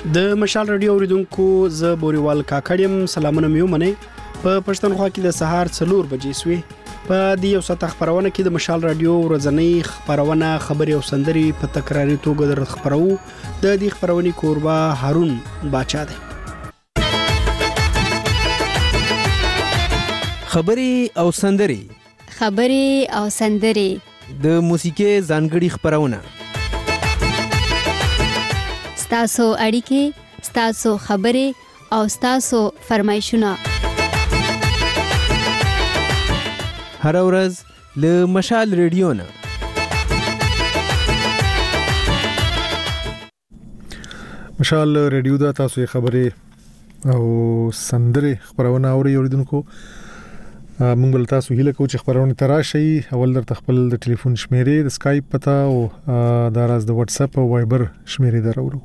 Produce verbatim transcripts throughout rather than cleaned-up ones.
د مشال رادیو اوریدونکو ز بوريوال کاکړم سلامونه میو منی په پښتونخوا کې د سهار څلور بجې سوي په دې یو ساعت خبرونه کې د مشال رادیو ورځنی خبرونه خبري او سندري په تکراري توګه در خبرو د دې خبرونې کوربه هارون باچا دی. خبري او سندري خبري او سندري د موسیقي ځانګړي خبرونه ستاسو اړیکې ستاسو خبري او ستاسو فرمایشونه هر ورځ له مشال ریډیو نه. مشال ریډیو دا تاسو خبري او سندري خبرونه اوري اوریدونکو. مونږ بل تاسو هیله کوو چې خبرونه تراشي. اول در خپل د ټلیفون شمیرې د اسکایپ پتا او د راز د واتس اپ او وایبر شمیرې درورو.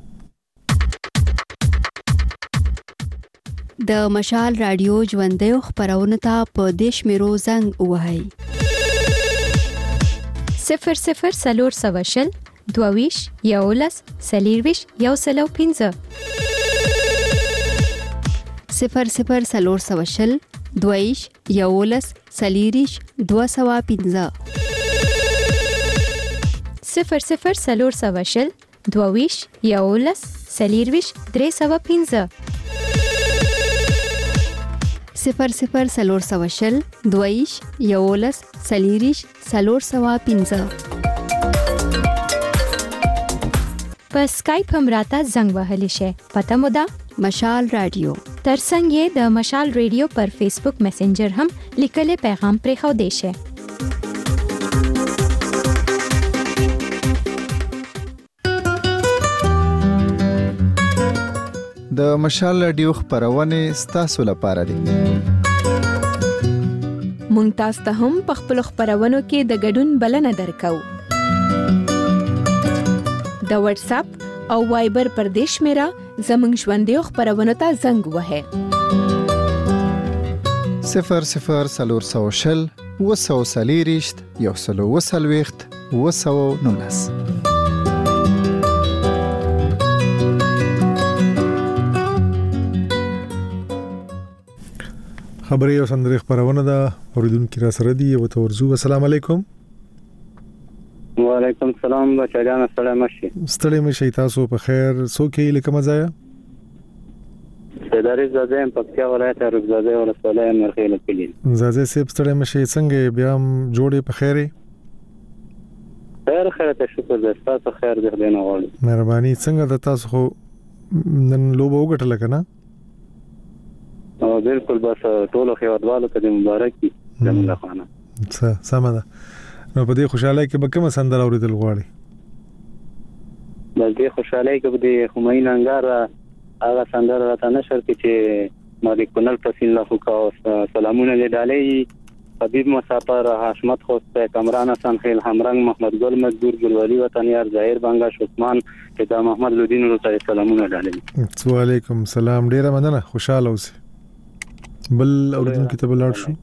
د مشال رادیو ژوندۍ خبرونه ته په دیش میرو زنګ وهاي صفر صفر سلور سواشل دوویش یولس سلیرویش یو سلو پینزه صفر صفر سلور سواشل دوویش یولس سلیریش دو سوا پینزه صفر صفر سلور سواشل دوویش یولس سلیرویش درې سوا پینزه صفر صفر سلور سواشل دویش یولس سلیریش سلور سوا پینزه. په اسکایپ هم راته زنګ وهلی شي. پته مو ده مشال رادیو. ترڅنګ یې د مشال رادیو پر فیسبوک میسنجر هم لیکلي پیغام پرې خو دی شي. د مشال رادیو خبرونه ستاسو لپاره دي. مونږ تاسو ته هم په خپل خبرونو کې د ګډون بلنه درکو. د واتس اپ او وایبر پر دیش میرا زمنګ ژوندۍ خبرونه ته زنګ وهه صفر صفر سلور سواشل وسو سلیریشت یو سلو وسلويخت وسو نونس. خبري او سندري خبرونه دا اوریدونکو را سره دي. او تورزو السلام علیکم. وعلیکم السلام بچیان السلام مشي ستړي مشي تاسو په خیر سو کې لکه مزایا سیداری زاده پکتیا ولایت رغزاده ولسوالۍ مرخیل کلی زاده سیب ستړي مشي څنګه بیا جوړې په خیره خیر خیر ته شکر دې تاسو خیر دې دینه غواړم مهرباني څنګه د تاسو خو نن لوبه وګټل کنه او بالکل بس ټولو خیوادوالو ته مبارکي زموږ خانه څه سم ده. نو په دې خوشاله کې به کوم سندر اوریدل غواړي؟ بل دې خوشاله کې به خمین انګار هغه سندر راته نشر کې چې مالک کنل پسین لا خو کا سلامونه دې ډالې حبیب مسافر حشمت خوست کامران حسن خیل همرنګ محمد ګل مزدور ګلوالي وطنیار ظاهر بنگا شوکمان پیدا محمد لودین ورته سلامونه ډالې. وعلیکم السلام ډیره مننه خوشاله اوسئ. بل اوریدونکو ته بلار شو.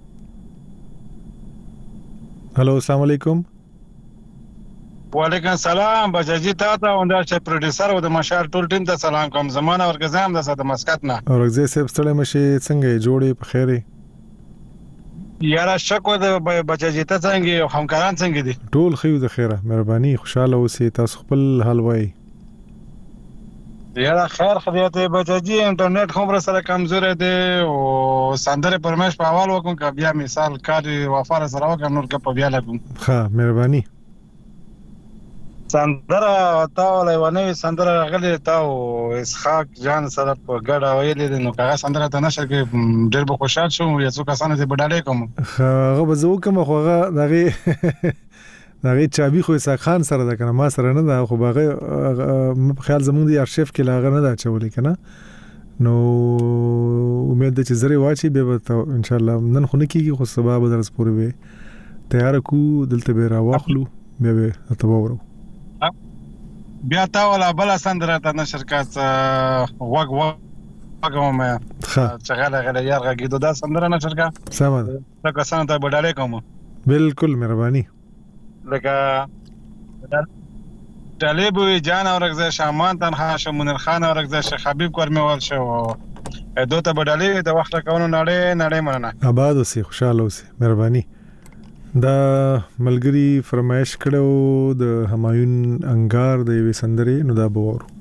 هلو السلام علیکم. وعلیکم السلام بچی تا ته او د پروډوسر او د مشال ټول ټیم ته سلام کوم. زمانه ورګزام د ساده مسکت نه اورګزې سیب ستړي مشي څنګه جوړې په خیره یاره شکو د بچی ته څنګه همکاران څنګه دي ټول خو د خیره مهرباني خوشاله اوسئ تاسو خپل حال وای یاره خیر خدایت بچی انټرنیټ خبره سره کمزور دی او سندره پرمش په حواله وکم ک بیا مثال کار وفاره سره وکم نور ک په بیا لګم ها مهرباني سندره تا ولې ونه سندره غلې تا او اسحاق جان سره په ګډه ویلې نو هغه سندره ته نشه کې ډېر به خوشاله شوم یو څو کسان دې بډاله کوم هغه بزو کوم خو هغه دغه دغه چابي خو اسحاق خان سره ده کنه ما سره نه ده خو هغه خیال زموږ دی ارشیف کې لاغه نه ده چولې کنه نو امید ده چې زری واچي به ان شاء الله نن خو نه کیږي خو سبب درس پورې به تیار کو دلته به را واخلو بیا به تباورو بیا تا ولا بل سندره ته نشر کاس وګ وګ کوم څنګه غل یار غږی دا سندره نشر کا سم ده تا کسان ته بډاله کوم بالکل مهرباني لکه ډالې به جان اورګزه شامان تنها شه منیر خان اورګزه شه حبیب کورمیوال شه دوته به ډالې د وخت راکونو نړۍ نړۍ مننه. آباد اوسې خوشاله اوسې مهرباني. دا ملګری فرمایش کړو د همایون انګار د یوې سندرې نو دا به وورو.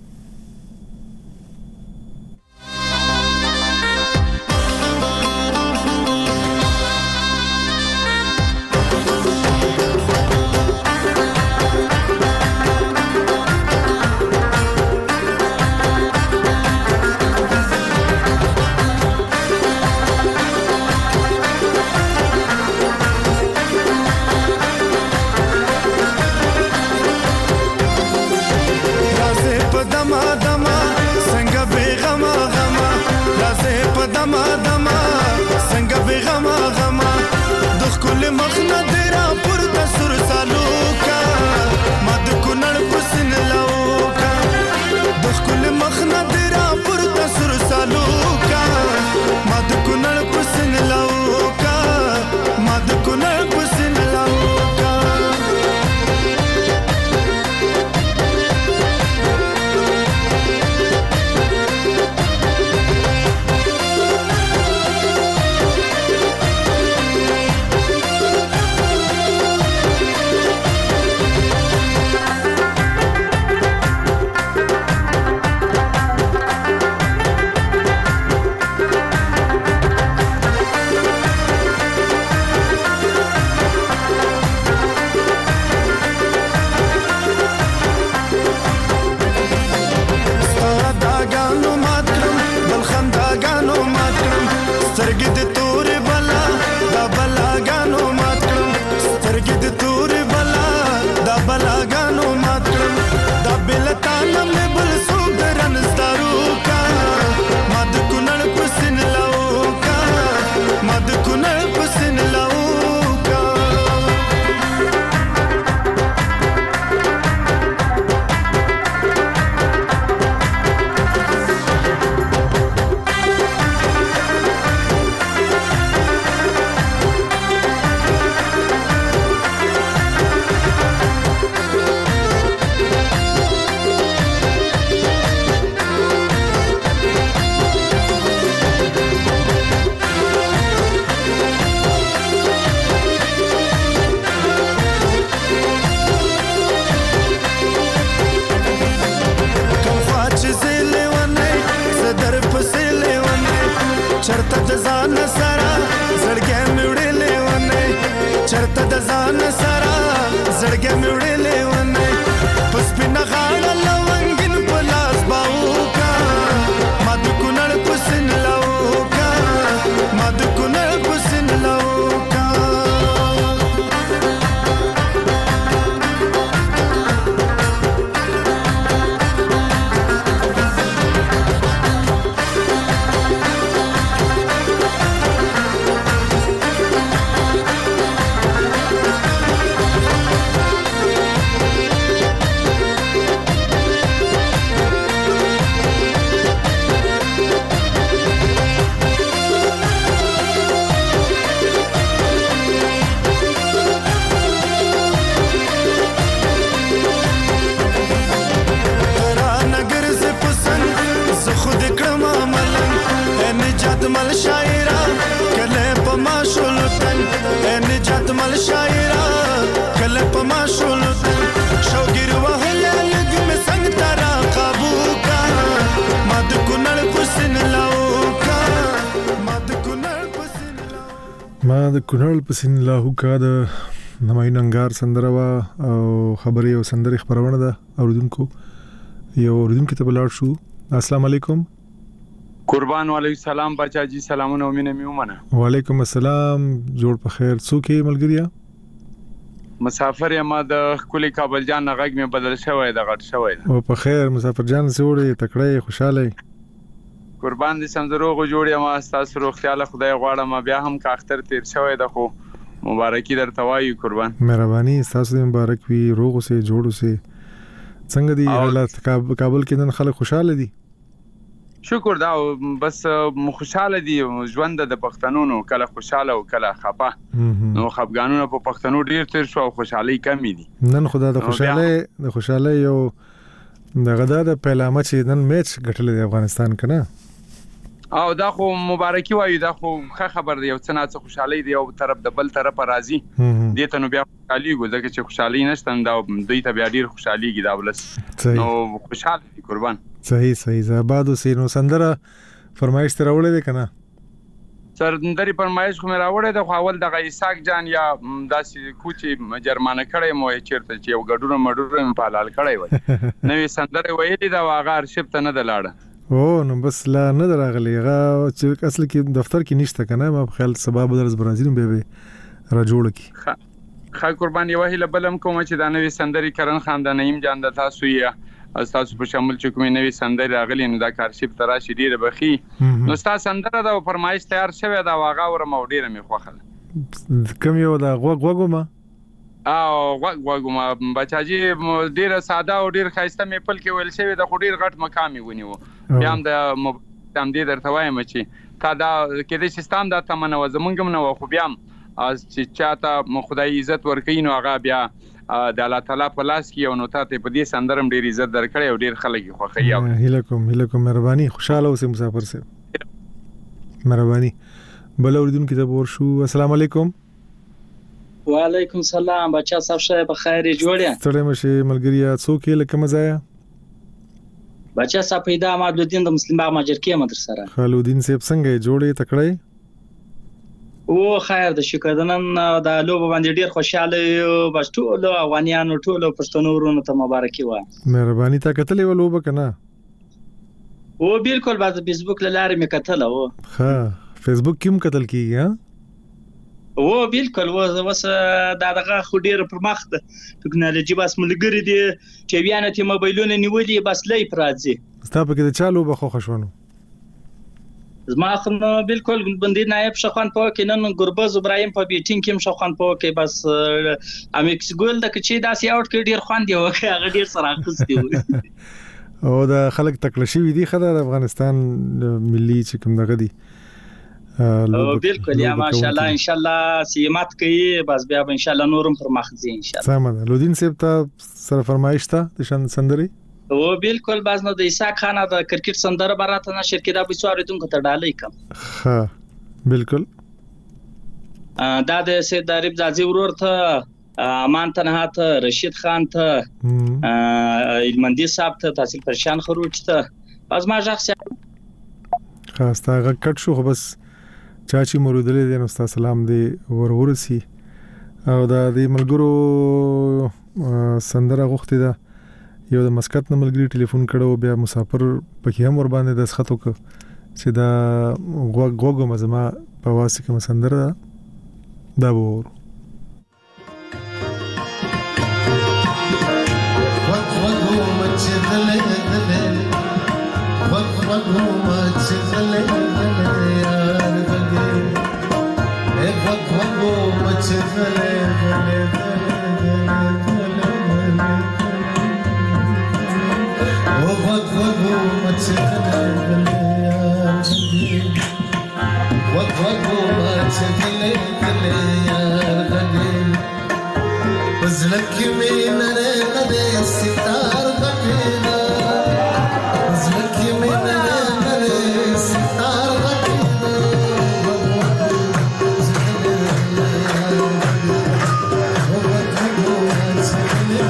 ما د کونړ په سین لاهو کا د همایون انګار سندره وا او خبري او سندره خبرونه ده اوردونکو یو اوردونکو ته بلاړ شو. السلام علیکم. قربان علیکم سلام بچا جی سلامونه او مینه میومنه. وعلیکم السلام جوړ په خیر. څوک یې ملګریا؟ مسافر یم د کلی کابل جان غږ می بدل شوی د غټ شوی او په خیر مسافر جان سوړې تکړه خوشاله قربان دي سمزروغ جوړ یم تاسو روغتیا له خدای غواړم بیا هم کا اختر تیر شوی د خو مبارکي درته وایو قربان. مهرباني تاسو دې مبارک وي روغ سه جوړ سه. څنګه دي حالات کابل کې نن خلک خوشاله دي؟ شکر دا بس خوشاله دي ژوند د پښتنونو کله خوشاله او کله خپه. نو نو خپګانونه په پښتنو ډیر تیر شو او خوشحالي کمی دي. نن خدا د خوشاله د خوشاله یو د غدا د پیلامه چې نن میچ ګټل دی افغانستان کنه او دا خو مبارکي وایي دا خو ښه خبر دی او څه نه څه خوشحالي دی او طرف د بل طرف راضي دي ته نو بیا خوشحالي ګو ځکه چې خوشحالي نشته دا دوی ته بیا ډیر خوشحاليږي دا ولس نو خوشاله دي قربان. صحیح صحیح زابادو سینو سندره فرمایش تر وړې ده کنه سرندري فرمایش خو مې راوړې ده خو اول د غیساک جان یا داسې کوچی جرمانه کړی مو چیرته چې یو ګډونه مډونه په حلال کړی وای نوې سندره ویلې دا واغه ارشیف ته نه دلاړه او نو بس لا نه دراغلی غا چې اصل کې دفتر کې نشته کنه ما خیال سبب درز برازیل به به را جوړ کی خا قربان یو هله بلم کوم چې دا نوې سندري کرن خان د نعیم جان د تاسو یې تاسو په شامل چې کومې نوې سندري راغلي نو دا کارشیف تراشي ډیره بخي نو تاسو سندره دا فرمایش تیار شوی دا واغه ور مو ډیره می خوخه کوم یو دا غوګ غوګما او غوګ غوګما بچاجي ډیره ساده او ډیر خاصه می پل کې ویل شوی دا خو ډیر غټ مقامي ونیو بیا هم د تم دې درته وایم چې تا دا کې د سیستم دا تمنه و زمونږ نه خو بیا از چې چاته خدای عزت ورکړي نو هغه بیا د الله تعالی په لاس کې یو نو ته په دې سندرم ډیر عزت درکړي او ډیر خلک خوښي او هیلکم هیلکم مهرباني خوشاله اوسئ مسافر سه مهرباني بل اوریدونکو ته ورشو السلام علیکم وعلیکم السلام بچا صاحب شه په خیر جوړیا ستړي مشه ملګریا څوک لکه مزایا بچا صاحب پیدا مادودین د مسلمان باغ ماجر کې مدر سره خالودین صاحب څنګه جوړې تکړه او خیر د شکر دنن د لوب باندې ډیر خوشاله یو بس ټول افغانانو ټول پښتنو ورونو ته مبارکي وایم مهرباني تا کتلې ولوب کنه او بالکل بعد فیسبوک لاره مې کتل او ها فیسبوک کوم کتل کیږي ها او بالکل و وس دا دغه خو ډیر پر مخ د ټکنالوژي بس ملګری دي چې بیا نه ته موبایلونه نیولې بس لې پراځي ستا په کې د چالو بخو خوشونه زما خو بالکل بندي نائب شخوان په کې نن ګربز ابراهيم په بیټینګ کې شخوان په کې بس امیکس ګول د کچې داسې اوټ کې ډیر خوان دی او هغه ډیر سره اخستي او د خلک تکلشي وي دي خدای د افغانستان ملي چې کوم دغه دي او بالکل یا ماشاءالله ان شاء الله سیمات کوي بس بیا ان شاء الله نورم پر مخ ځي ان شاء الله سلام لودین صاحب ته سره فرمایش ته د شان سندري او بالکل باز نو د عیسی خان د کرکټ سندره براته نشر کې دا به سوارتونکو ته ډالۍ کم ها بالکل دا د سید عارف زازي ورور ته امان تنها ته رشید خان ته علمندی صاحب ته تحصیل پرشان خروج ته باز ما شخص خاص تا کټ شو بس چاچی مرودلې د نو سلام دی ورورسي او دا د ملګرو سندره غوښتي دا یو د مسکت نه ملګری ټلیفون کړو بیا مسافر پکې هم ور باندې د خطو ک چې دا غوګ غوګ مزما په واسطه کې مسندره دا وور غوګ غوګ مچلې دلې غوګ غوګ مچلې دلې یار دلې اے غوګ غوګ مچلې دلې وقت وقو مچلے وقت وقو مچلے یار لگے بزلک میں نرے نرے ستار بکینا بزلک میں نرے نرے ستار بکینا وقت وقو مچلے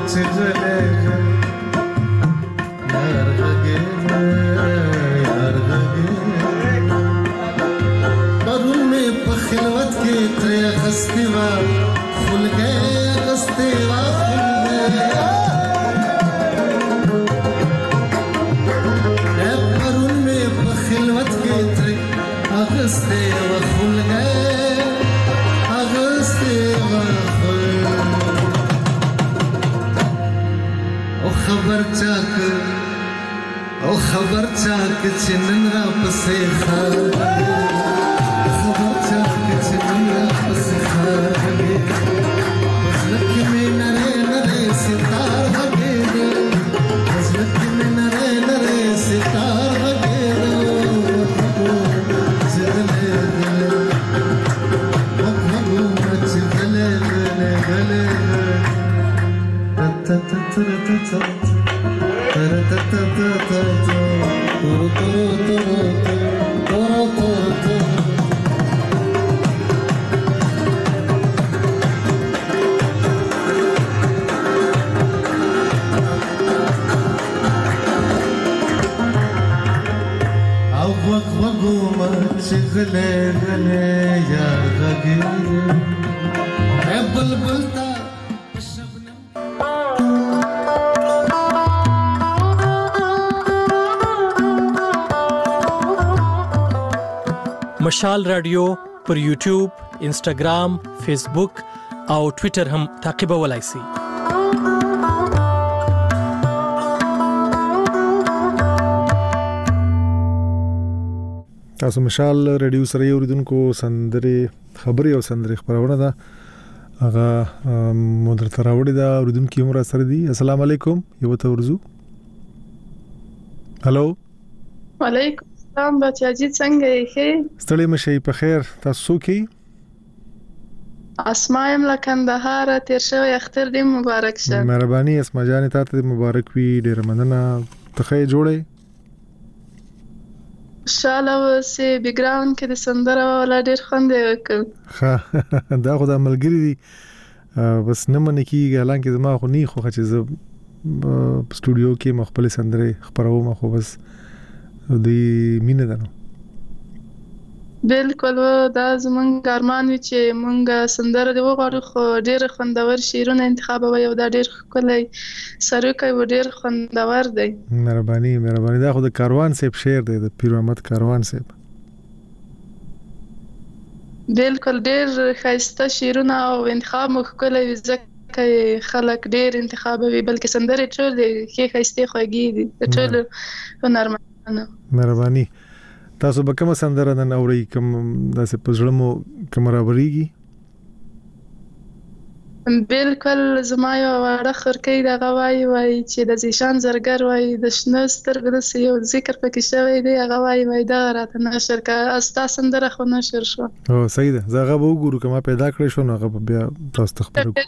مشال رادیو پر یوټیوب، انسټاګرام، فیسبوک او ټوئیټر هم تعقیبولای شئ. تاسو مشال رادیو سره اوریدونکو سندري خبري او سندري خبرونه ده هغه مودر تراوړي ده اوریدونکو عمر سره دي. السلام علیکم، یو ته ورزو. هالو وعلیکم السلام، بچاجي څنګه یې؟ ستړي مشي په خیر، تاسو کی؟ اسماء له کندهار تیر شوی اختر دې مبارک شه. مهرباني اسماء جان ته ته مبارک وي، ډیر مننه. ته جوړې شاله سي بیک ګراوند کې د سندره ولا ډیر خوند وکړ. ها دا خو د ملګری دي بس نه من کیږي، حالانکه زما خو نه خو چې ز سټوډیو کې مخبل سندره خبرو مخ بس دی مینه ده. نو بالکل دا زمونږ ارمان وی چې مونږ سندره دی وغواړو، خو ډیر خوندور شعرونه انتخابوي او دا ډیر ښکلی سروکی و ډیر خوندور دی. مهرباني مهرباني. دا خو د کاروان صاحب شعر دی، د پیر احمد کاروان صاحب. بالکل ډیر ښایسته شعرونه او انتخاب مو ښکلی وي، ځکه خلک ډیر انتخابوي، بلکې سندرې ټولې ښې ښایستې خوږې دي د ټولو هنرمندانو. مهرباني. تاسو به کوم سندره نن اوري؟ کوم داسې پزړه مو کوم راوړيږي؟ بالکل زما یو وړه خورکۍ دغه وایي وایي چې د زیشان زرګر وایي د شنه سترګو داسې یو ذکر پکې شوی دی، هغه وایي وایي دغه راته نشر کړه. ستا سندره خو نشر شوه. او صحیح ده، زه هغه به وګورو که ما پیدا کړی شو نو هغه بیا تاسو ته خبرو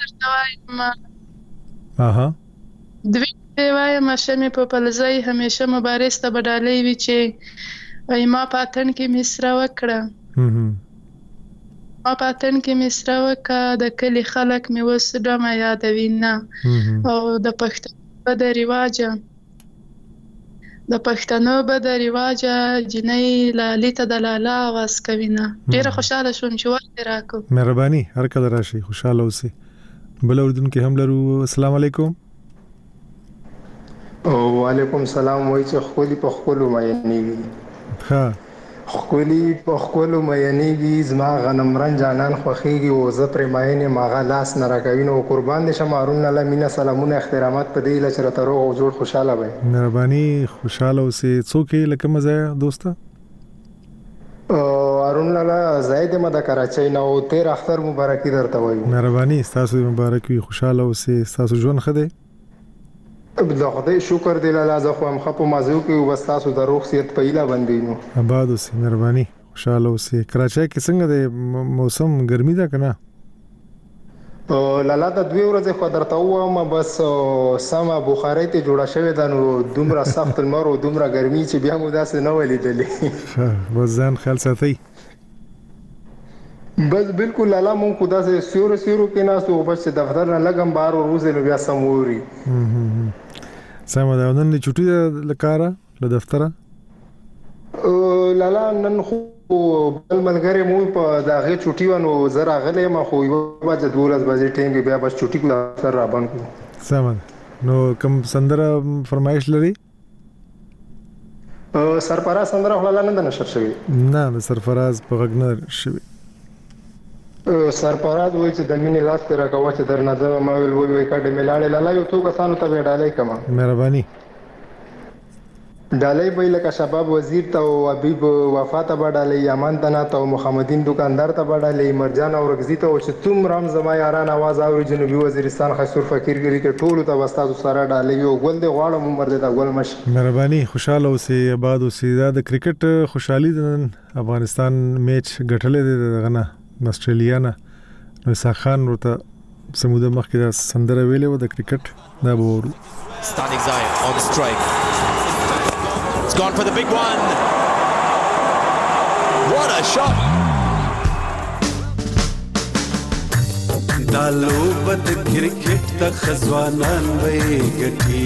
کوم. اها دوی وایم شمې په پلزۍ همیشه مبارز ته بدالۍ وي چې وای ما په اتن کې مصره وکړه، ما په اتن کې مصره وکړه، د کلي خلک مې اوس ډمه یادوي نه. او د پښتنو به د رواجه د پښتنو به د رواجه جنۍ لالي ته د لالا آواز کوي نه. ډېره خوشحاله شوم چې وخت راکړو. مهرباني، هر کله راشي، خوشحاله اوسئ. بل اردوونکي هم لرو. السلام علیکم. وعلیکم السلام. وای چې خولي په خولو مېنيږي. ها خولي په خولو مېنيږي، زما غنمرن جانان خوخيږي او زه پر مېنه ماغه لاس نه راکوي. نو قربان دي شمارون الله مینا سلامونه احترامات په دې لچره تر او جوړ خوشاله وي. مهرباني، خوشاله اوسئ. څوک لکه مزه دوسته؟ ارون لاله زید مده کراچۍ نو تیر اختر مبارکي درته وایو. مهرباني، تاسو مبارک وي، خوشاله اوسئ. تاسو ژوند خده د خدای شکر دی لاله، زه خو هم خپو مازو کې بس تاسو د روغ صحت په ایله باندې نو آباد اوسئ. مهرباني، خوشاله اوسئ. کراچۍ کې څنګه د موسم ګرمي ده کنه؟ لاله د دوی ورځې خو درته وایم بس سما بخاري ته جوړه شوې ده، نو دومره سخت المر او دومره ګرمي چې بیا مو داسې نه ولیدلې. ها بس ځان خیال ساتئ. بس بالکل لالا مون کو دا سه سیورو سیورو کې ناسو بس دفتر نه لګم بار او روز نو بیا سموري سم دا نن چټي لکاره له دفتره لالا نن خو بل ملګری مو په داغه چټي ونو زرا غلې ما خو یو بجې دولس بجې ټیم کې بیا بس چټي کو دفتر را باندې سم نو کوم سندره فرمایش لري سرفراز سندره خلا نه نشر شوی نه د سرفراز په غږ شوی سرپراد وای چې د مینې لاس تر راکوه چې درنه د ما ویل وای وای کډه ملاړې لاله یو تو کسانو ته ډالۍ کما مهرباني ډالۍ به لکه شباب وزیر ته او حبیب وفات ته ډالۍ یمن ته ته محمدین دکاندار ته ډالۍ مرجان او رغزی ته او چې تم رام زما یاران आवाज اوري جنوبي وزیرستان خسور فقیر ګری کې ټولو ته واستاسو سره ډالۍ یو ګل دی غواړم عمر دې دا ګل مش مهرباني خوشاله اوسې آباد اوسې دا د کرکټ خوشحالي د افغانستان میچ ګټلې دی غنه استرالیا نه نو ساخان ورته سموده مخکې د سندره ویلې و د کرکټ دا به ورو Standing Zion on the strike. It's gone for the big one. What a shot. دا لوبه د کرکټ د خزوانان وې ګټي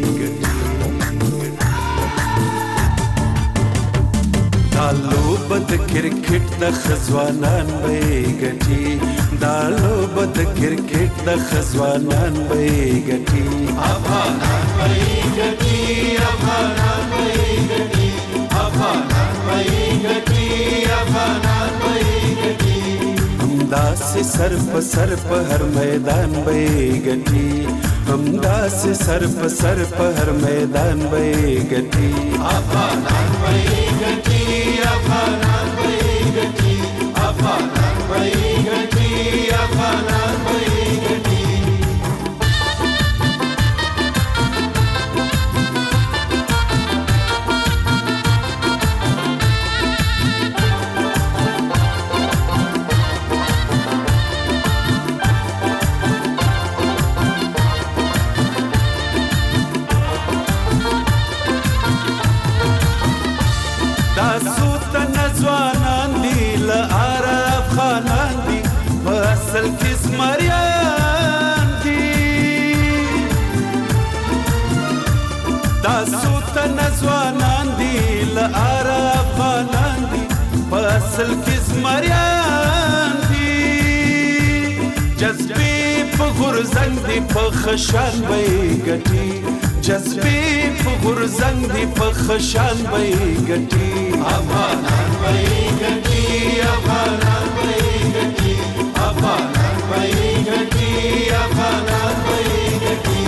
دا لوبه د کرکټ د خزوانان وې ګټي دا لوبه د کرکټ د خزوانان وې ګټي افغانان وې ګټي افغانان وې ګټي افغانان وې ګټي افغانان وې ګټي همدا سے سر په سر په هر میدان وې ګټي همدا سے سر په سر په هر میدان وې ګټي افغانان وې ګټي افغانان وې ګټي افغانان وې ګټي افغانان وې ګټي ځوانان دي له عرب خانان دي په اصل کې زمریان دي تاسو ته ځوانان دي له عرب خانان دي په اصل کې زمریان دي جذبې په غورځنګ دي په خشان وې ګټي جذبې په غورځنګ دي په خشان وې ګټي افغانان وې ګټي افغانان وې ګټي افغانان وې ګټي افغانان وې ګټي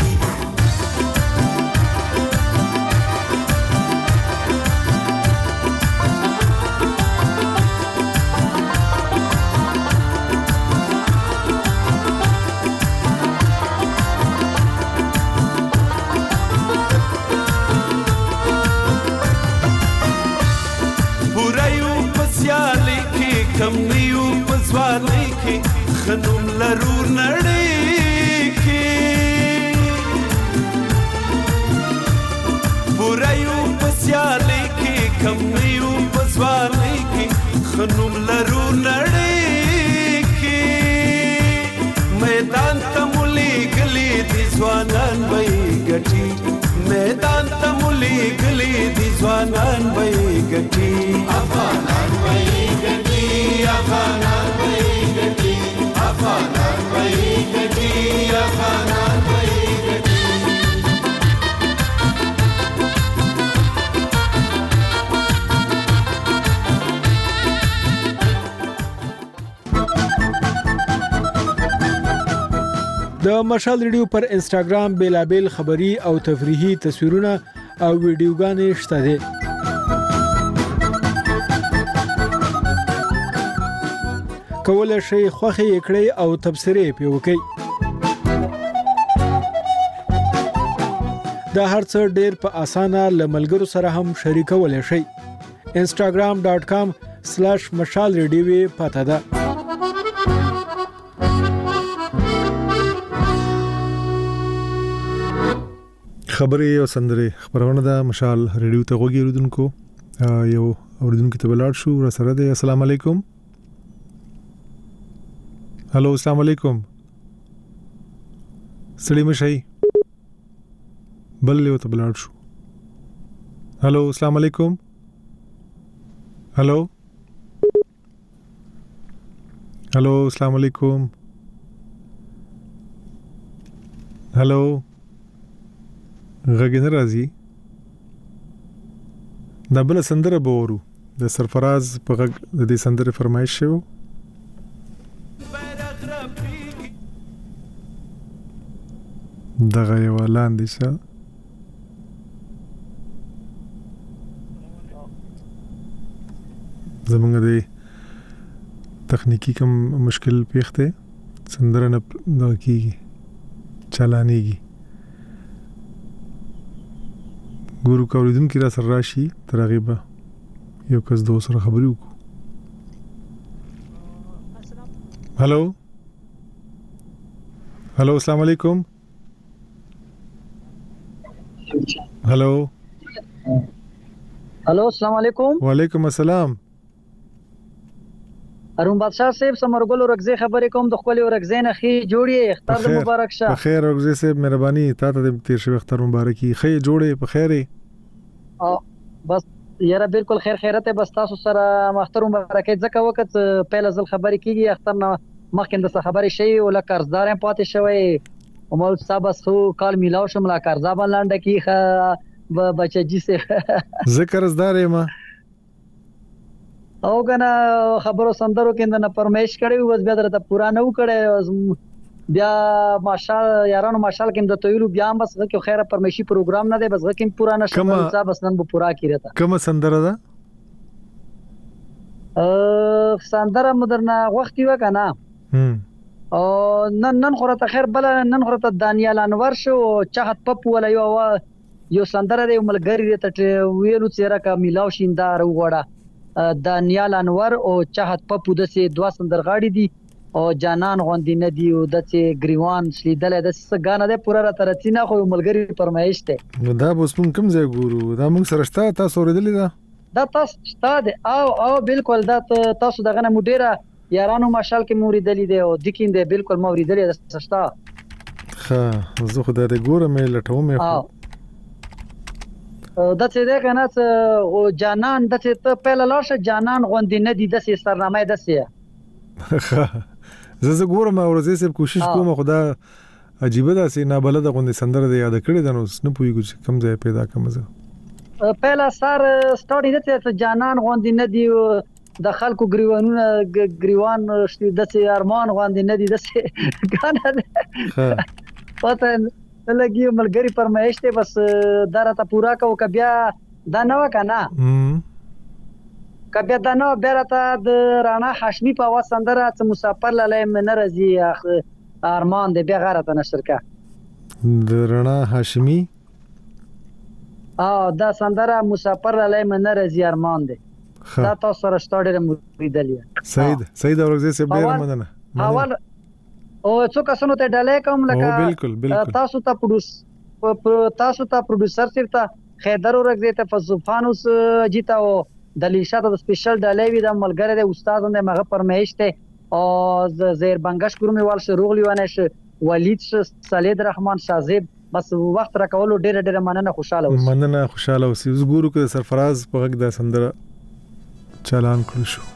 کم نیو پزوانی کی خنوم لرو نړۍ کی پورایو پسیالی کی کم نیو پزوانی کی خنوم لرو نړۍ کی میدان تمولی گلی دی ځوانان وای ګټي میدان تمولی گلی دی ځوانان وای ګټي افغانان وای ګټي افغانان وای ګټي افغانان وای ګټي افغانان وای ګټي د مشال ریډیو پر انستګرام بیلابل خبری او تفریحي تصویرونه او ویډیوګانې شته دي کولای شئ خوښي کړئ او تبصرې پې وکړئ دا هرڅه ډېر په اسانه له ملګرو سره هم شریکولای شئ instagram dot com slash مشال ریډیو پته ده خبرې او سندرې خبرونه د مشال ریډیو ته غوږی اوریدونکو یو اوریدونکو ته بلار شو را سره د السلام علیکم هلو السلام علیکم سړی مشي بل یو ته بلاړ شو هلو السلام علیکم هلو هلو السلام علیکم هلو غږ نه راځي دا بل سندره بورو د سرفراز په غږ د دې سندره فرمایش شو دغه یو لاندې شه زمونږ د تخنیکی کوم مشکل پیښته سندره نه دغه کیږي چالانېږي ګورو کوریدون کې را سره راشي ترغیبه یو کس دو سره خبرې وکړو هلو هلو السلام علیکم هلو هلو السلام علیکم وعلیکم السلام ارون بادشاہ صاحب سمرګل ورغزه خبرې کوم د خپل ورغزه نه خي جوړي اختر د مبارک شه په خیر ورغزه صاحب مهرباني تاسو د تیر شوی اختر مبارکي خي جوړي په خیره او بس یاره بالکل خیر خیرته بس تاسو سره اختر مبارک ځکه وخت پهل ځل خبرې کیږي اختر نه مخکې د خبرې شي او ل قرضدار پاتې شوی او مول صاحب خو کال میلاو شم لا قرضا باندې کیخه بچی سه ذکر زدار ما او کنه خبرو سندرو کې نه پرمیش کړي بس بیا درته پورا نه وکړي بیا ماشال یارانو ماشال کې د تویلو بیا بس غو خیره پرمیشي پروګرام نه دی بس غو کې پورا نشه صاحب بس نن به پورا کیرته کوم سندره ده ا سندره مدرنا وخت یو کنه او نن نن خورته خیر بل نن خورته دانیال انور شو چاحت پپ ولا یو یو سندره دی ملګری ته ویلو چیرې کا میلاو شیندار وګړه دانیال انور او چاحت پپو د سه دوا سندرغاړي دي او جانان غوندې نه دی او د سه گریوان شلیدل د سه غانه ده پورا ترڅینا خو ملګری فرمایش ته دا بوس مون کوم ځای ګورو دا موږ سره شته تاسو ورېدلې دا دا تاسو شته او او بالکل دا تاسو دغه نه مډیره یارانو ماشال کې موریدلې دی او دکین دی بالکل موریدلې ده شته ها زه خو دا د ګورم لټوم د څه ده کنه او جانان د څه ته پهل لاشه جانان غوندې نه دي د سه سرنامه ده سه زه زه ګورم او زه سب کوشش کوم خدا عجیب ده سي نه بلد غوندې سندره دی یاد کړی د نو نه پوي کوم ځای پیدا کوم زه پهلا سار سټاډي د څه جانان غوندې نه دی د خلکو گریوانونه گریوان شته د سه ارمان غوندې نه دی د سه غانه پته لګي ملګری فرمایش ته بس درته پورا کو کبیا دا نو کنه کبیا دا نو بیرته د رانا هاشمي په وسندره څ مسافر لاله من رضی ارمان دې بیا غره نشر کا د رانا هاشمي اه دا سندره مسافر لاله من رضی ارمان دې دا تاسو سره ستاره مریدلې سید سید اورغزه سه ډیر مننه اول او څو کسانو ته ډالې کوم لکه تاسو ته پروډوس تاسو ته پروډوسر سره خیدر ورغزه ته فزفانوس جیتا او د لیشاته د سپیشل ډالې وی د ملګری د استاد نه مغه پرمیش ته او زیر بنگش کومې وال شروغلی ونه ش ولید صالح رحمان شازیب بس وخت را کولو ډېر ډېر مننه خوشاله اوسه مننه خوشاله اوسه اوس ګورو کې سرفراز په غږ د سندره چالان کړو شو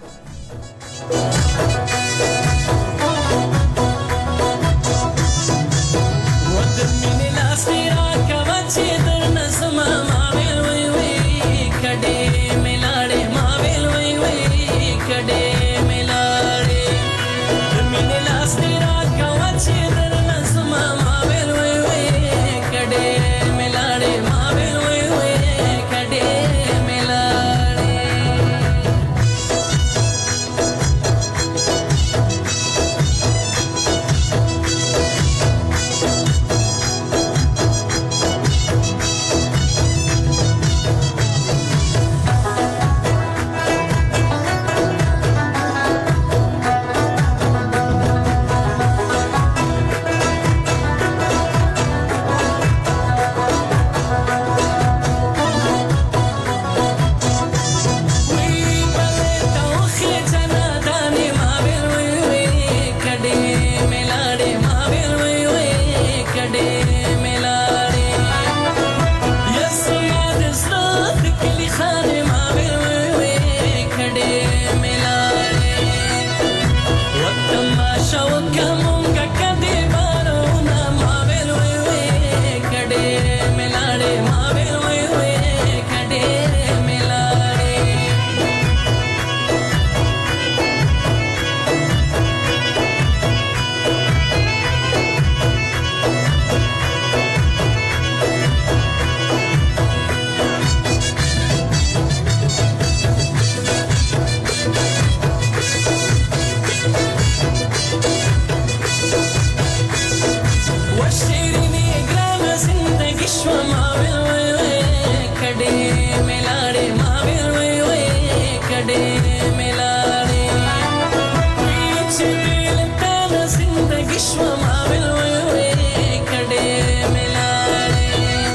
विश्व माविल वै वै कडे मिलाड़े माविल वै वै कडे मिलाड़े पीछे लगता न जिंदगी विश्व माविल वै वै कडे मिलाड़े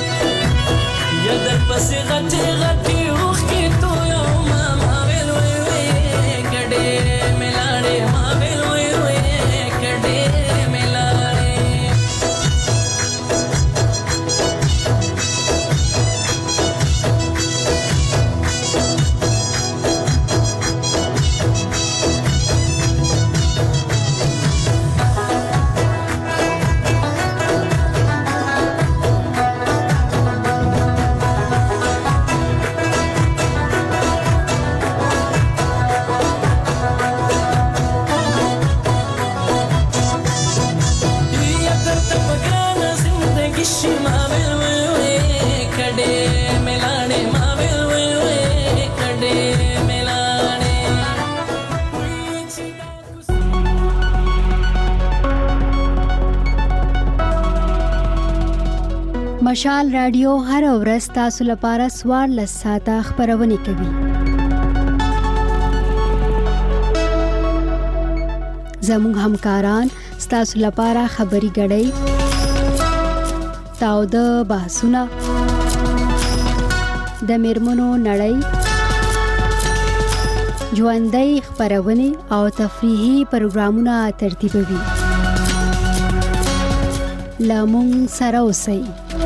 यदर बस गटे गटे उख के तो यो माविल वै वै कडे मिलाड़े माविल वै वै कडे مشال رادیو هر ورځ تاسو لپاره سوار لساته خبرونه کوي. زموږ همکاران تاسو لپاره خبري غړي تاو د بحثونه د میرمنو نړۍ ژوندۍ خبرونه او تفریحي پروګرامونه ترتیبوي. لامون سره اوسئ.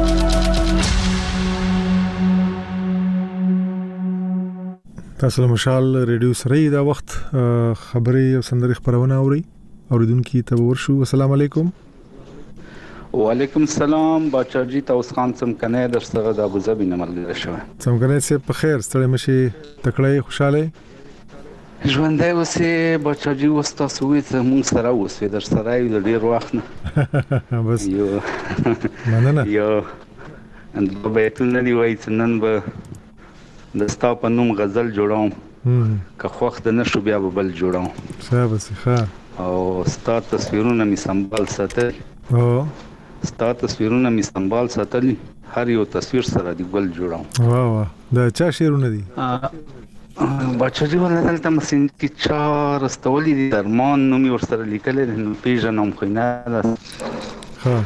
تاسو له مشال ریډیو سره دا وخت خبري او سندري خبرونه اوري اوریدونکو ته ورشو. السلام علیکم. وعلیکم السلام بچاجي تاسو خان سم کنه در سره د ابو ظبي نه ملګری شو. سم کنه سه په خیر ستړي مشي تکړه خوشاله ژوندۍ اوسې بچاجي وستا سوې ته مونږ سره اوسې در سره یو ډیر وخت نه بس یو مننه یو اند په بیتونه دی وای نن به د ستا په نوم غزل جوړوم که خوښ د نشو بیا به بل جوړوم. شابه ښه. او ستا تصویرونه می سنبال ساتل او ستا تصویرونه می سنبال ساتل هر یو تصویر سره دی ګل جوړوم. واه واه دا چا شعرونه دي؟ بچاجي ولې دلته مسین کې چار استولې دي درمان نو می ورسره لیکل نو پیژنم خو نه ده. ها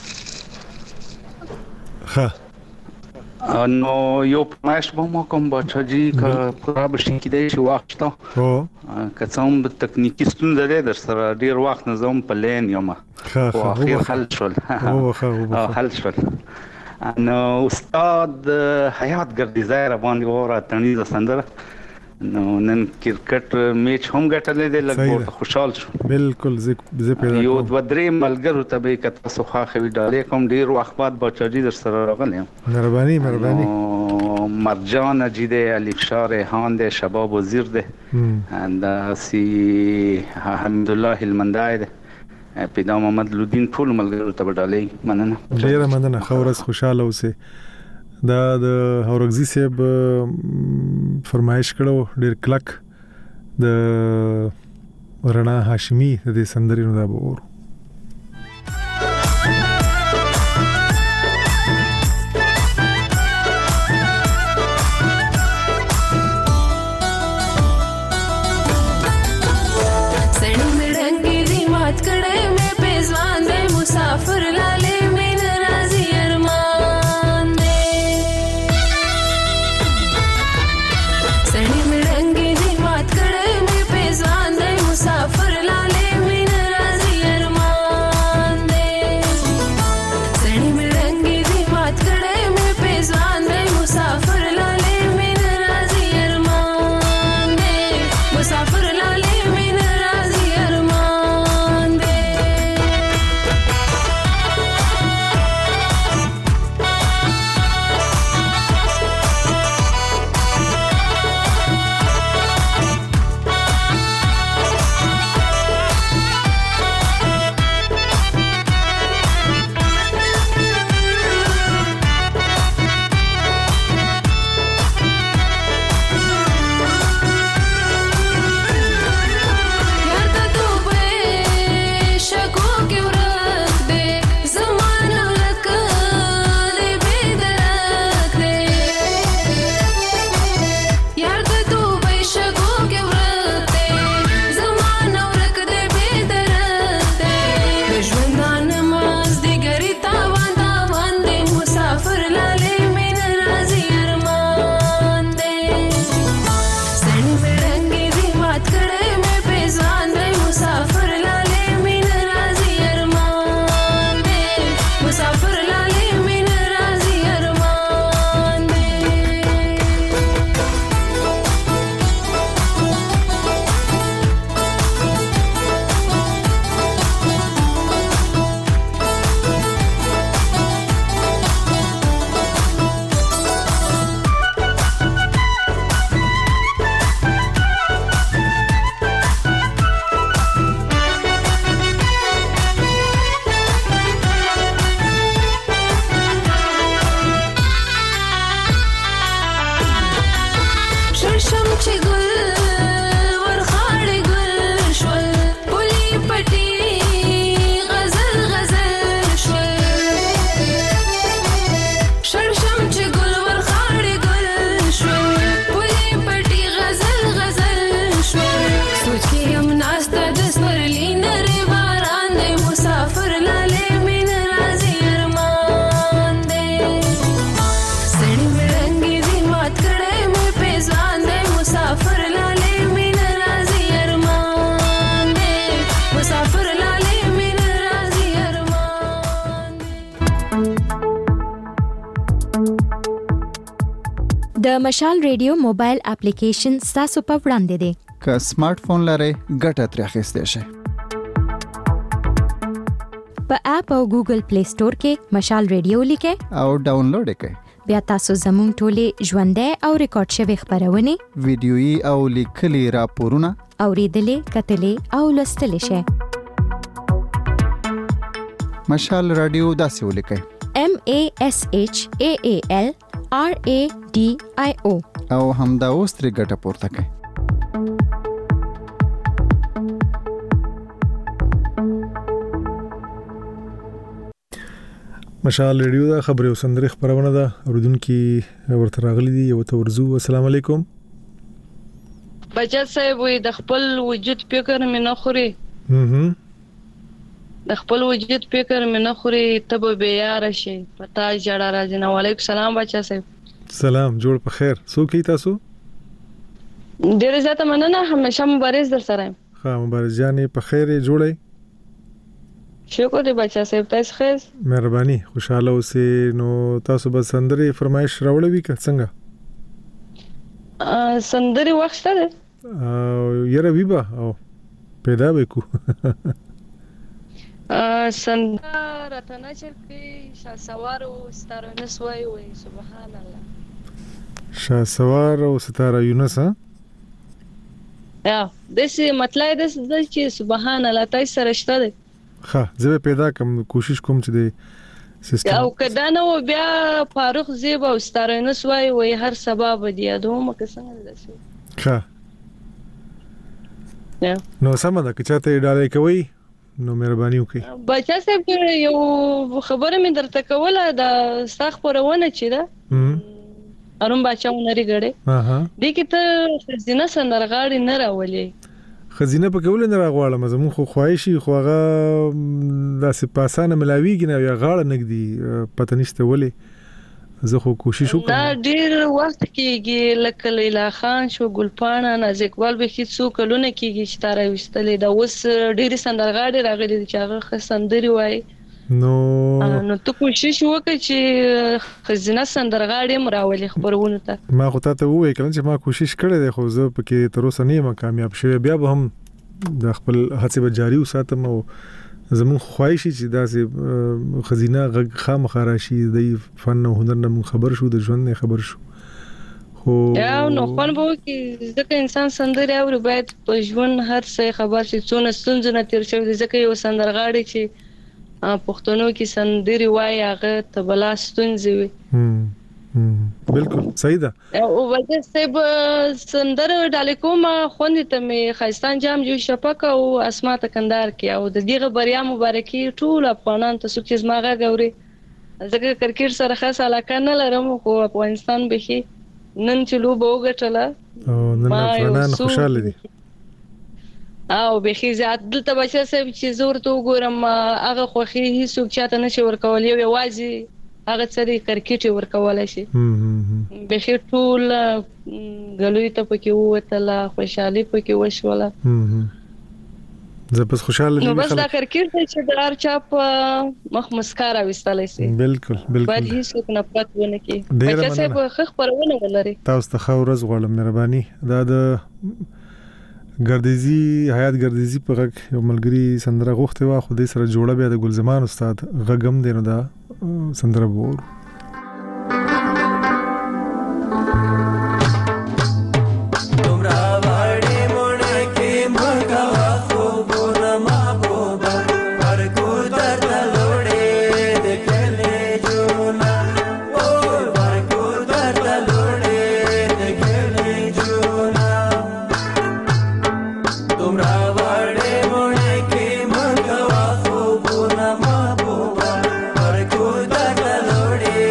ها نو یو پماش به مو کوم بچاجي کا پورا بشین کې دی چې وخت ته او که څوم د تکنیکی ستونزې لري در سره ډیر وخت نه زوم په لین یم او اخر حل شول او حل شول. نو استاد حیات ګردی زایر باندې وره تنیزه سندره نو نن کرکټ میچ هم ګټلې دی لږ خوشحال شو. بالکل زه پیدا یو د درې ملګرو ته به کته سوخه خوي ډالې کوم ډیر وخت بعد بچاجي در سره راغلم. مهرباني مهرباني. مرجان اجیده الف شاه ریحان ده شباب وزیر ده اند سی حمدالله المندای ده پیدا محمد لودین ټول ملګرو ته ډالې مننه. ډیر مننه خورس خوشاله اوسه. دا د هورغزي صاحب فرمایش کړو ډیر کلک د رڼا هاشمي د سندري نو دا بور سړی مړنګي دی مات کړه مې پېزوان دې مسافر لاله مې ناراضي ارمان دې سړی مړنګي دی مات کړه مې پېزوان دې مسافر لاله مې ناراضي ارمان د مشال ریډیو موبایل اپلیکیشن ستاسو په وړاندې دی. که سمارټ فون لرئ ګټه ترې اخیستی شئ. په اپ او ګوګل پلی سٹور کې مشال ریډیو لیکئ او ډاونلوډ یې کړئ. بیا تاسو زموږ ټولې ژوندۍ او ریکارډ شوي خپرونې، ویډیويي او لیکلي راپورونه اورېدلې، کتلې او لوستلی شئ. مشال رادیو داسې ولیکئ: M A S H A A L R A D I O او همدا اوس ترې ګټه پورته کړئ. مشال ریډیو دا خبري او سندري خبرونه ده. اوردونکو ورته راغلي دي یو ته ورزو. السلام علیکم. بچا صاحب وي د خپل وجود فکر مې نه خوري. هم د خپل وجود فکر مې نه خوري ته به بیا راشي پتا جړه راځي. نو علیکم سلام بچا صاحب. سلام جوړ په خیر. سو کی تاسو؟ ډیر زیاته مننه. همیشه مبارز در سره یم. ها مبارز جانې په خیر جوړی. شکر دی بچا صاحب. تاسو خیر؟ مهرباني. خوشاله اوسئ. نو تاسو به سندري فرمایش راوړی وی که څنګه؟ ا سندري وخت شته او یره ویبا او پیدا وکړو. ا سندره راتنه چې شاه سوار او ستاره یونس وای وای سبحان الله. شاه سوار او ستاره یونس ها؟ یا دسه مطلب د چې سبحان الله تاسو سره شته دی. ها زه پیدا کوم کوشش کوم چې د سیستم او کدا نو بیا فاروق زیب او ستاره یونس وای وای هر سبب دی دوه مکه څنګه دسه. ها یا نو سم ده که چاته ډالۍ کوي نو مهرباني وکړئ. بچا صاحب یو خبره مې درته کوله د ساخ پرونه چې ده اروم بچا ونري غړې ها دې کې ته خزینه سندرغاړي نه راولې. خزینه په کول نه راغواړم زمون خو خواهشي خو هغه داسې پاسانه ملاویږي نه یا غاړه نګدي پته نشته ولې. زه خو کوشش وکم. دا ډیر وخت کېږي لکه لیلا خان شو ګلپاڼه ناز اقبال به هیڅ څو کلونه کېږي چې تاره وستلې دا اوس ډیر سندرغاړي راغلي چې هغه سندري وای. نو نو ته کوشش وکړه چې خزینه سندرغاړي مراولي خبرونه ته. ما خو ته وې کله چې ما کوشش کړې ده خو زه پکې تر اوسه نه یم کامیاب شوی. بیا به هم د خپل هڅې به جاری وساتم او زمون خواهشي چې داسې خزینه خامخا راشي د فن او هنر نه خبر شو د ژوند نه خبر شو. خو یا نو خپل به کې ځکه انسان سندري او باید په ژوند هر څه خبر شي څونه ستونزې نه تیر شوی ځکه یو سندرغاړي چې پښتنو کې سندري وای هغه ته بلا ستونزې وي. بالکل صحیح ده. او وجه سب سندر ډالې کوم خوندې ته می خاستان جام جو شپک او اسماء تکندار کې او د دغه بریا مبارکي ټول افغانان ته سوچ زماغه غوري. ځکه کرکټ سره خاص علاقه نه لرم خو افغانستان به نن چلو بوګټله او نن افغانان خوشاله دي. او به خي زیات دلته بچا سب چې زور ته وګورم هغه خوخي هیڅ چاته نشي ورکول یو یوازي هغه څري کرکټ ورکول شي. به خي ټول غلوي ته پکې وته خوشحالي پکې وشوله. زه بس خوشاله دي. نو بس دا کرکټ چې د هر چا په مخ مسکارا وستلای شي. بالکل بالکل. باید هیڅ نه پات ونه کی. بچا سب خخ پرونه ولري. تاسو ته خو ورځ غواړم مهرباني. دا د ګردیزي حیات ګردیزي په غږ یو ملګری سندره غوښته وا خو دې سره جوړه بیا د ګلزمان استاد غږم دی نو دا سندره وور. Loaded.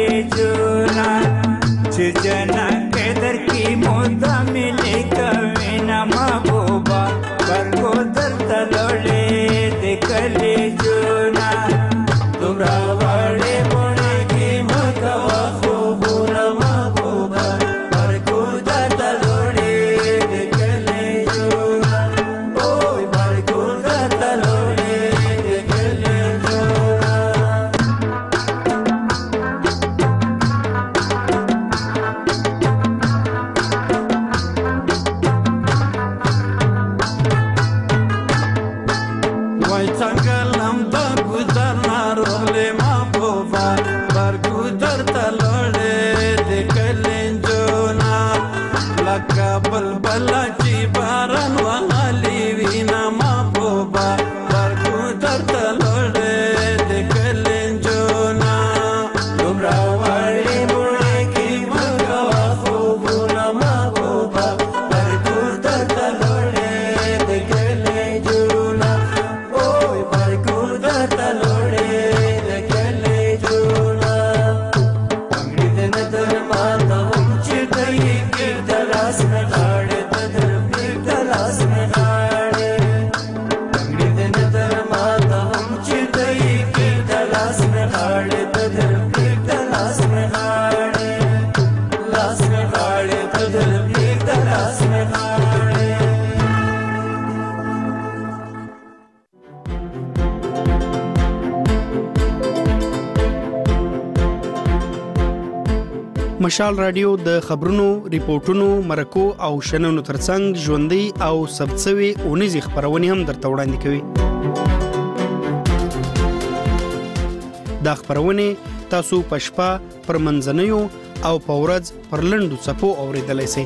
جونا چې جنا قدر کی مودا ملي کوي نه محبوبا ورکو درته لړې د کلی جونا دومره وړې بونه کی مکوا خوبونه محبوبا ورکو درته لړې د کلی جونا اوه ورکو درته لړې د کلی جونا وای څنګه لمبه ګذر ناروغلې محبوبه برګو درته لړې د کلنجونا لکه بلبل چې باران وهلي وینا محبوبه برګو درته لړې د کلنجونا دومره وړې بوڼې کې مکوه خوبونه محبوبه برګو درته لړې د کلنجونا اوه برګو درته لړې د کلنجونا انګړي د نظر ماته هم چې دی کې د لاس نه غاړې د دربې د لاس نه غاړې انګړي د نظر ماته هم چې دی کې د لاس نه غاړې د دربې د لاس نه غاړې لاس نه غاړې د دربې د لاس نه غاړې مشال رادیو د خبرونو، ریپورتونو، مرکو او شننو ترڅنګ ژوندۍ او ثبتسوي اونیزې خبرونه هم درته وړاندې کوي. دا خبرونه تاسو په شپه پر منځنیو او په ورځ پر لنډو څپو اوریدلای شئ.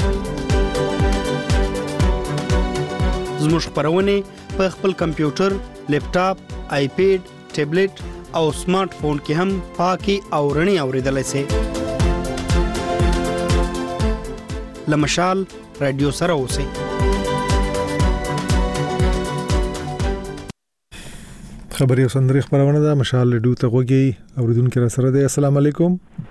زموږ خبرونه په خپل کمپیوټر، لیپټاپ، آیپیډ، ټابلیټ او سمارټ فون کې هم پاکي او رڼي اوریدلای شئ. لمشال رادیو سره اوسئ. خبري او سندري خبرونه ده مشال رادیو ته غوږی اوریدونکو را سره ده. السلام علیکم.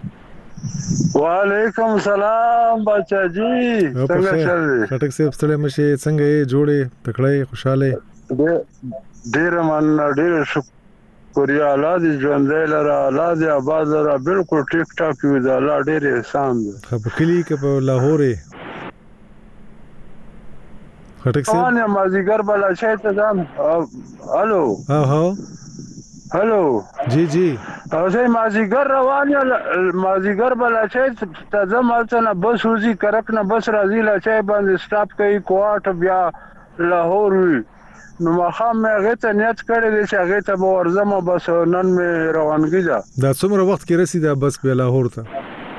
وعلیکم السلام بچا جی څنګه چل خټک صاحب ستړي مشه څنګه یې جوړې پکړې خوشاله ډېر من ډېر شکریا الله دې ژوندې لره الله دې آباد لره بالکل ټیک ټاک وي دا الله ډېر احسان دی. خو کلی کې په لاهور خټک صاحب انا مازیګر بلا شي ته ځم. الو ها ها هلو جی جی او زه مازیګر روان یم مازیګر بلا شي ته ځم الته بس وزي کرک نه بس راځي لا چای باندې سټاپ کوي کوټ بیا لاهور وي نو مخام مې هغه ته نیت کړی دی چې هغه ته به ورځم بس نن مې روانګي ده. دا څومره وخت کې رسیدا بس په لاهور ته؟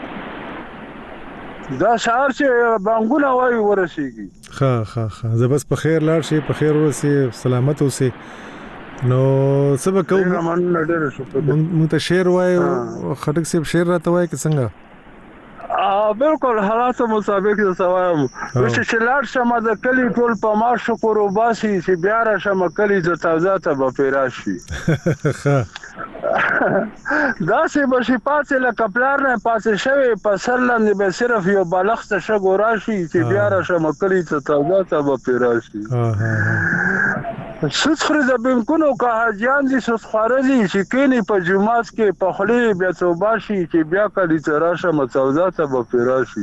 دا شهر چې بانګونه وایي ورسیږي. ها ها ها زه بس په خیر لاړ شي په خیر ورسي سلامت اوسي. نو سبا کوم مونږ ته شعر وایو خټک صاحب شعر راته وایي که څنګه؟ ا بالکل حالات مطابق د سوایم چې شلار شمه د کلی ټول په ما شکر وباسي چې بیا را شمه کلی د تازه ته به پیراشي دا سه بشي پاتې لکه پلار نه پاتې شوی په سر لاندې به صرف یو بالښت شګو راشي چې بیا را شمه کلی ته تازه ته به پیراشي. سوت خري د بنکونو که حاجیان دي سوت خارزي چې کینی په جمعات کې په خلی بیا توباشي چې بیا کلی ته راشه متوزه ته به پیراشي.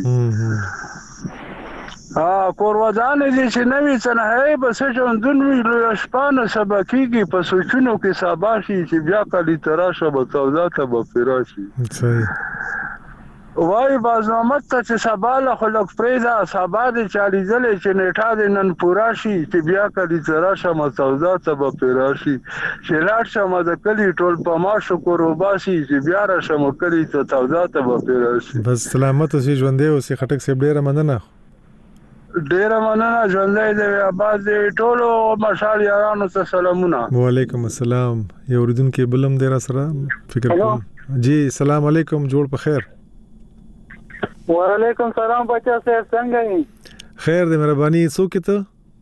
ها کوروادان دي چې نوې تنهایی بس ژوندون وی لوی شپانه سبکیږي په سوچونو کې سباشي چې بیا کلی ته راشه متوزه ته به پیراشي. صحیح وای بازنامه ته چې سباله خلک پریدا سبا دې چالي ځلې چې نیټه دې نن پورا شي چې بیا کلی ترا شمه سودا ته به پیراشي چې لاړ شمه د کلی ټول په ما شکر وباسي چې بیا را شمه کلی ته سودا ته به پیراشي. بس سلامت اوسې ژوندې اوسې خټک صاحب ډېره مننه. ډېره مننه ژوندې دې آباد دې ټولو مشال یارانو ته سلامونه. وعلیکم السلام. یو اوریدونکو بلم دې را سره فکر کوم. جی سلام علیکم جوړ په خیر. وعلیکم سلام بچا صاحب څنګه یې؟ خیر دې مهرباني څوک ته؟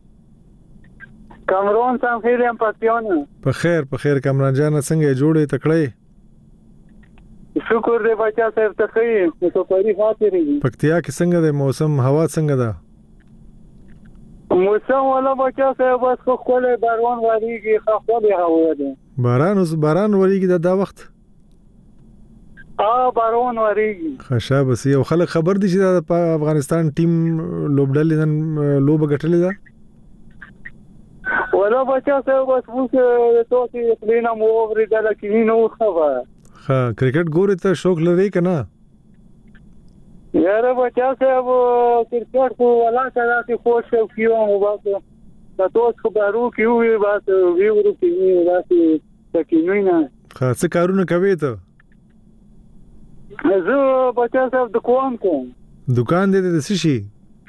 کامرون سم خیر یم پاتیونه. په خیر په خیر کامران جان څنګه جوړې تکړه؟ شکر دې بچا صاحب ته خې نو پری خاطرې پکتیا کې څنګه د موسم هوا څنګه ده موسم ولا بچا صاحب بس خو کوله باران وریږي خو خو هوا ده باران اوس باران وریږي د دا وخت اه باران وریږي خشا بس یو خلک خبر دي چې د افغانستان ټیم لوبډلې نن لوب غټلې ده ولا بچا صاحب بس موږ ته چې لینا مو ورېدل کې نو خبر ها کرکټ ګوري ته شوق لري کنه یاره بچا صاحب کرکټ کو ولا کړه چې خوش کیو مو باسه تاسو خبرو کیو وی باسه ویورو کیو باسه تکینو نه خاصه کارونه کوي ته زه بچا صاحب دکان کوم دکان دې د څه شي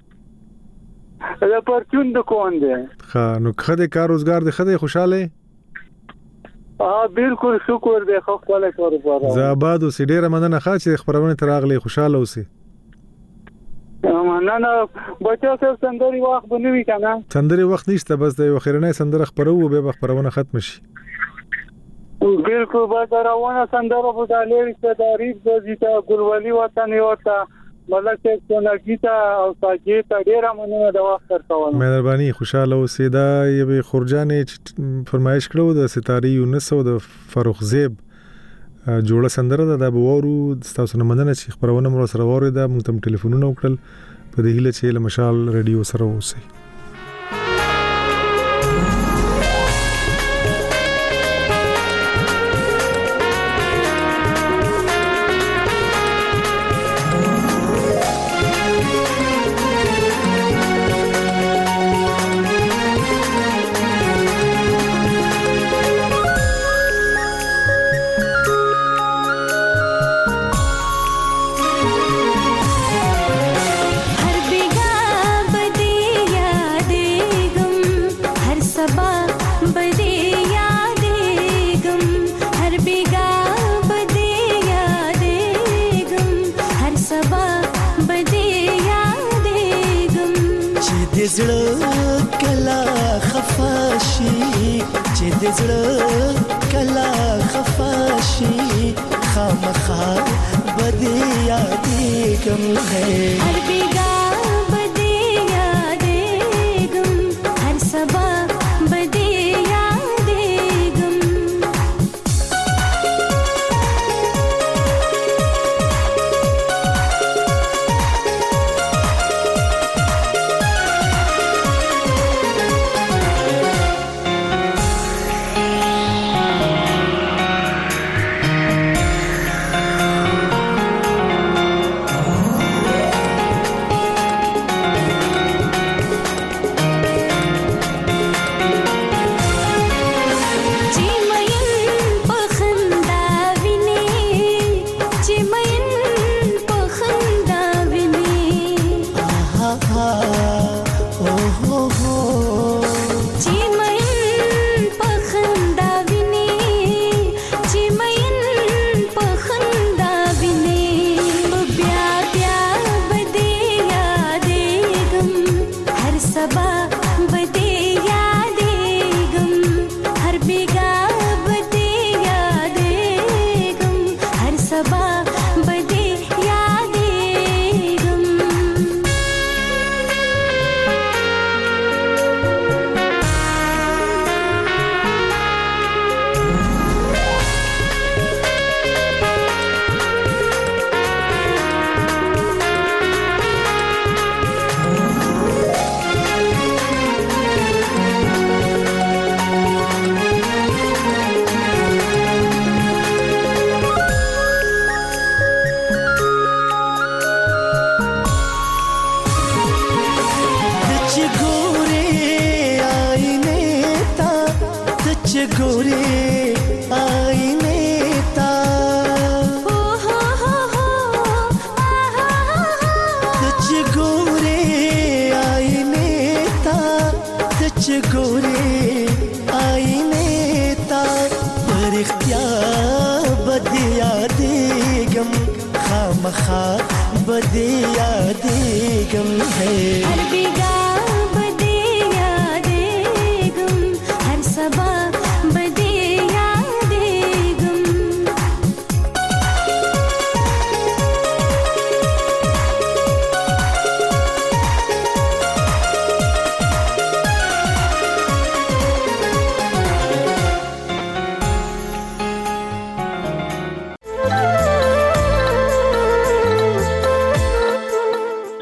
دا پرچون دکان دی ها نو خدای کار روزګار دې خدای خوشاله اه بالکل شکر دې خو خپل کار وکړه زه آباد اوسې ډیره مننه ښه چې خبرونه تر اغلی خوشاله اوسې نه نه بچا صاحب سندري وخت بنوي کنه سندري وخت نشته بس د یو خیرنۍ سندره خبرو به خبرونه ختم شي بالکل با روانه سندره په دالې څخه تعریف د زیتا ګلولي وطن ورته ملک سونګیتا او ساجیتا ډیره مننه د وخت ترول مهرباني خوشاله اوسې دا یوه خورجانې فرمایش کړو د ستاري یونس او د فاروق زیب جوړه سندره ده د بوورو تاسو نه مننه چې خبرونه مو سره وره ده موږ تم ټلیفونونه وکړل په دې هیله چې له مشال رادیو سره اوسئ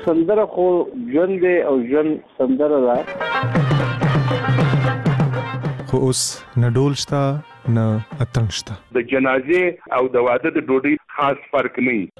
سندره خو ژوند دی او ژوند سندره ده. خو اوس نه ډول شته نه اتڼ شته. د جنازې او د واده د ډوډۍ خاص فرق نه وي.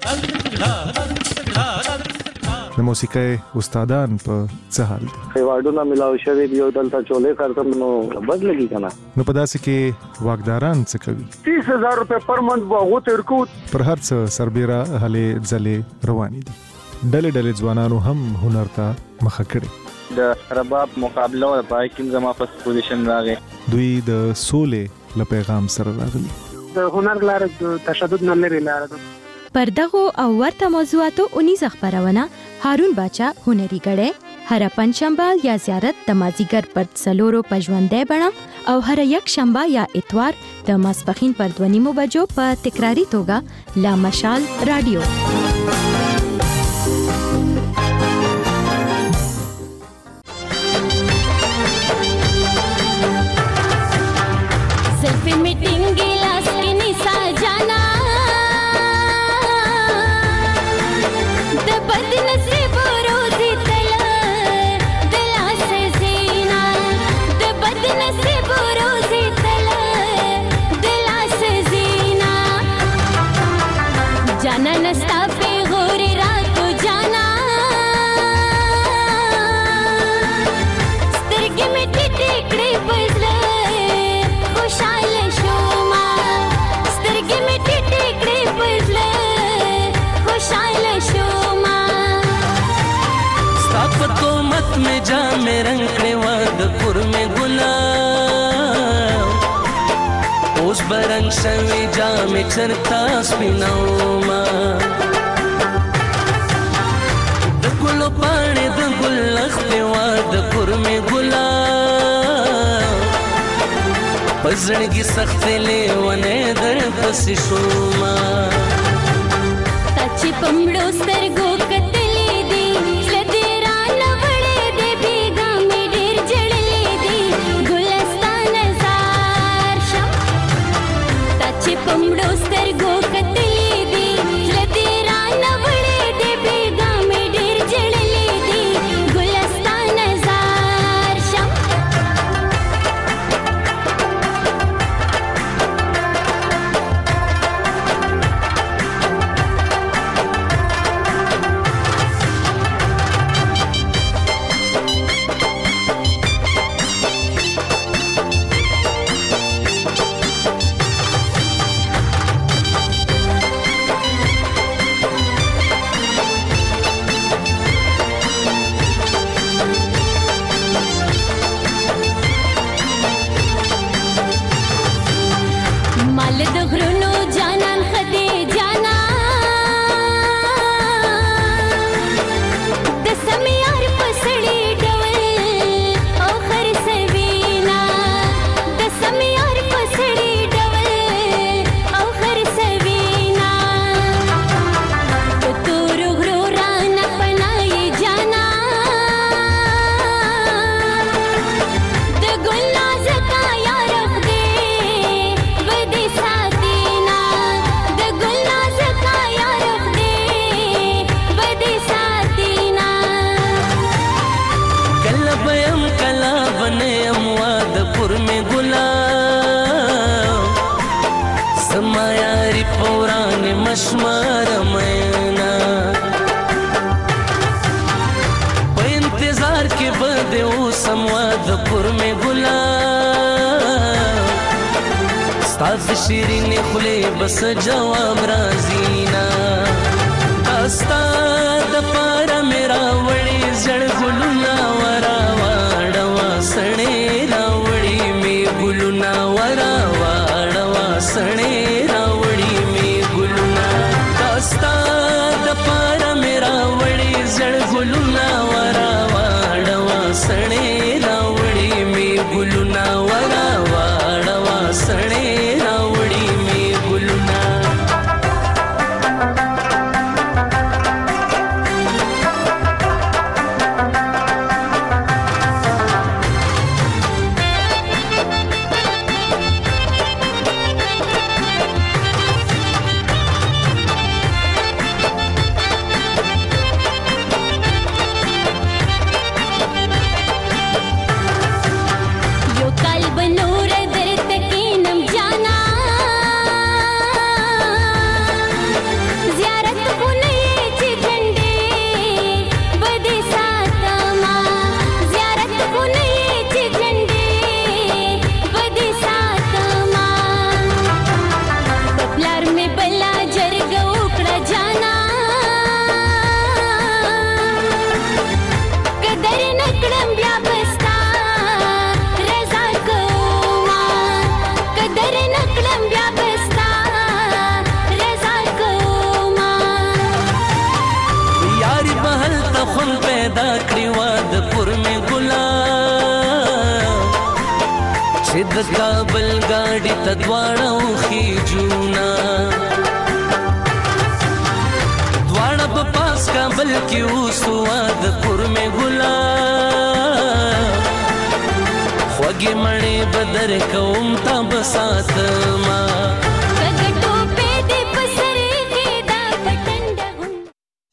د موسیقۍ استادان په څه حال دي؟ ایوارډونه ملاو شوي دي او دلته چولې کارتم نو بد لګي کنه. نو په داسې کې واکداران څه کوي؟ تیس هزار روپے پر منت به هغو ته ورکو. پر هر څه سربیره هلې ځلې روانې دي. ډلې ډلې ځوانانو هم هنر ته مخه کړې. د رباب مقابله و پای کې زما فرست پوزیشن راغی. دوی د سولې له پیغام سره راغلي. د هنر لاره د تشدد نه لري لاره ده. پر دغو او ورته موضوعاتو اونیزه خبرونه هارون باچا هنري غړې هر پنځشنبه یا زیارت د مازیګر پر څلورو په ژوندې بڼه او هر یک شنبه یا اتوار د ماسپخین پر دوه نیمو بجو په تکراری توګه لا مشال رادیو. सेल्फी मीटिंग गिलास की निशा जाना द बदनसीब रोजी तला दिला से जीना द बदनसीब रोजी तला दिला से जीना जाना नस्ता पे गोरी रात को जाना स्तिरगी में टिकड़ी बजले खुशाल शोमा स्तिरगी में टिकड़ी बजले खुशाल शोमा स्थापतो मत में जा में रंगने वादपुर में गुलाब उस बरंग सवे जा में चरता स्पिनोमा द गुलो पाने द गुल लखते वादपुर में गुलाब पजड़गी सख्ते ले वने दर पस शोमा ताची पमड़ो सरगो कतले दी लदेरा नवड़े दे बेगा में डेर जड़ले दी गुलस्तान जार शम ताची पमड़ो सरगो कतले दी लदेरा नवड़े दे बेगा में डेर जड़ले दी गुलस्तान जार शम माल د غرونو جانان خدي جانا د سميار پسړي ډول او خر سوينا د سميار پسړي ډول او خر سوينا تور غرو رانا پناي جانا د ګلناز کا یار خدي بدي ساتينا د ګلناز کا یار خدي بدي ساتينا कला बयम कला बने अमवादपुर में गुलाब समायारी पौराण मशमार मैना पे इंतजार के बदे ओ संवादपुर में गुलाब साथ शीरीन खुले बस जवाब राजीना अस्ताद पारा मेरा वड़ी जड़ गुलुना वरा वाड़वा सणे रावड़ी में गुलुना वरा वाड़वा सणे रावड़ी में गुलुना अस्ताद पारा मेरा वड़ी जड़ गुलुना वरा वाड़वा सणे रावड़ी में गुलुना वरा वाड़वा सणे रावड़ी में गुलुना پیدا کړی واده پر می ګلا چې د کابل ګاډي ته دواړه وخی جونا دواړه په پاس کابل کې اوسو واده پر می ګلا خوږې مړې بدر کوم تا بسات ما